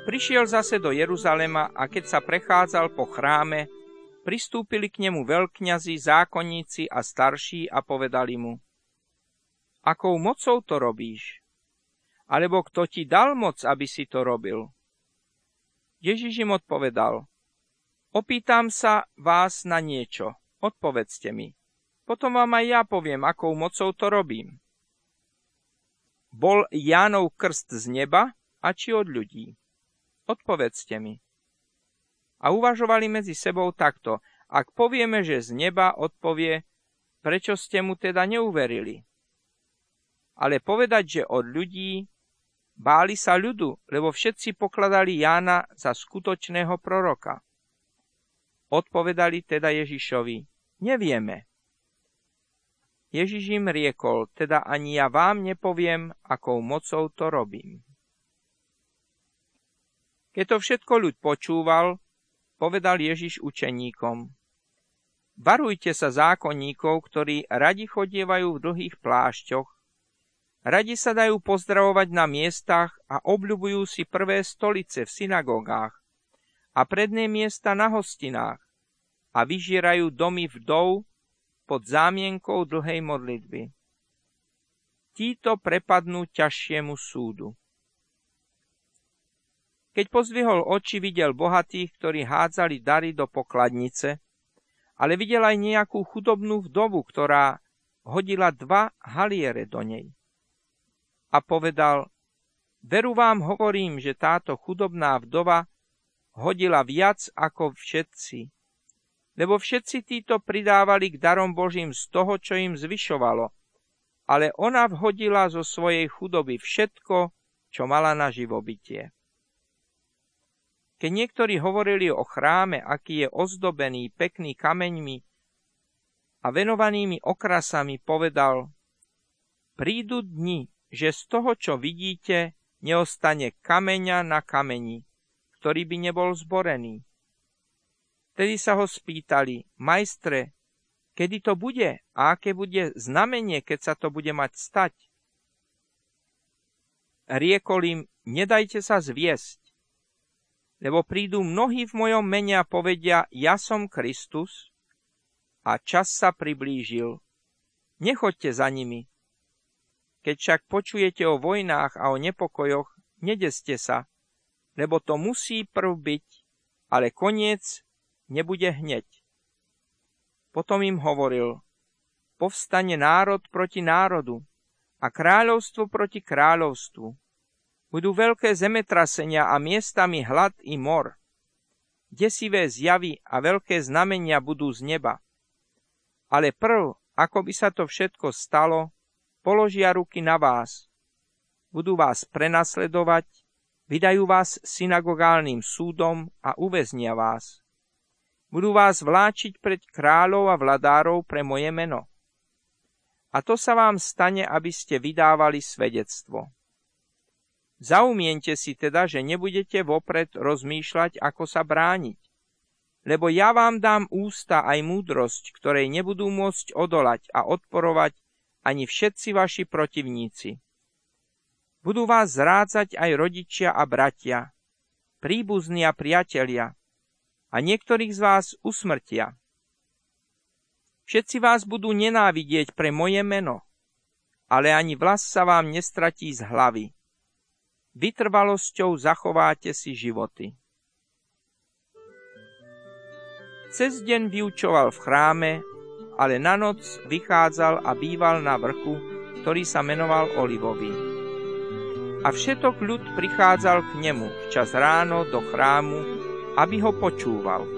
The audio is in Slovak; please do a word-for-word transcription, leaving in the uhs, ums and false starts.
Prišiel zase do Jeruzalema a keď sa prechádzal po chráme, pristúpili k nemu veľkňazi, zákonníci a starší a povedali mu: Akou mocou to robíš? Alebo kto ti dal moc, aby si to robil? Ježiš im odpovedal: Opýtam sa vás na niečo, odpovedzte mi. Potom vám aj ja poviem, akou mocou to robím. Bol Jánov krst z neba a či od ľudí? Odpovedzte mi. A uvažovali medzi sebou takto: ak povieme, že z neba, odpovie, prečo ste mu teda neuverili? Ale povedať, že od ľudí, báli sa ľudu, lebo všetci pokladali Jána za skutočného proroka. Odpovedali teda Ježišovi: Nevieme. Ježiš im riekol: Teda ani ja vám nepoviem, akou mocou to robím. Keď to všetko ľud počúval, povedal Ježiš učeníkom: Varujte sa zákonníkov, ktorí radi chodievajú v dlhých plášťoch, radi sa dajú pozdravovať na miestach a obľubujú si prvé stolice v synagógach a predné miesta na hostinách a vyžierajú domy vdov pod zámienkou dlhej modlitby. Títo prepadnú ťažšiemu súdu. Keď pozdvihol oči, videl bohatých, ktorí hádzali dary do pokladnice, ale videl aj nejakú chudobnú vdovu, ktorá hodila dva haliere do nej. A povedal: Veru vám hovorím, že táto chudobná vdova hodila viac ako všetci, lebo všetci títo pridávali k darom Božím z toho, čo im zvyšovalo, ale ona vhodila zo svojej chudoby všetko, čo mala na živobytie. Keď niektorí hovorili o chráme, aký je ozdobený pekný kameňmi a venovanými okrasami, povedal: Prídu dni, že z toho, čo vidíte, neostane kameňa na kameni, ktorý by nebol zborený. Vtedy sa ho spýtali: Majstre, kedy to bude a aké bude znamenie, keď sa to bude mať stať? Riekol im: Nedajte sa zviesť, lebo prídu mnohí v mojom mene a povedia: Ja som Kristus, a čas sa priblížil. Nechoďte za nimi. Keď však počujete o vojnách a o nepokojoch, nedeste sa, lebo to musí prv byť, ale koniec nebude hneď. Potom im hovoril: Povstane národ proti národu a kráľovstvo proti kráľovstvu. Budú veľké zemetrasenia a miestami hlad i mor. Desivé zjavy a veľké znamenia budú z neba. Ale prv, ako by sa to všetko stalo, položia ruky na vás. Budú vás prenasledovať, vydajú vás synagogálnym súdom a uväznia vás. Budú vás vláčiť pred kráľov a vladárov pre moje meno. A to sa vám stane, aby ste vydávali svedectvo. Zaumiente si teda, že nebudete vopred rozmýšľať, ako sa brániť. Lebo ja vám dám ústa aj múdrosť, ktorej nebudú môcť odolať a odporovať ani všetci vaši protivníci. Budú vás zrádzať aj rodičia a bratia, príbuzní a priatelia, a niektorých z vás usmrtia. Všetci vás budú nenávidieť pre moje meno, ale ani vlas sa vám nestratí z hlavy. Vytrvalosťou zachováte si životy. Cez deň vyučoval v chráme, ale na noc vychádzal a býval na vrchu, ktorý sa menoval Olivový. A všetok ľud prichádzal k nemu včas ráno do chrámu, aby ho počúval.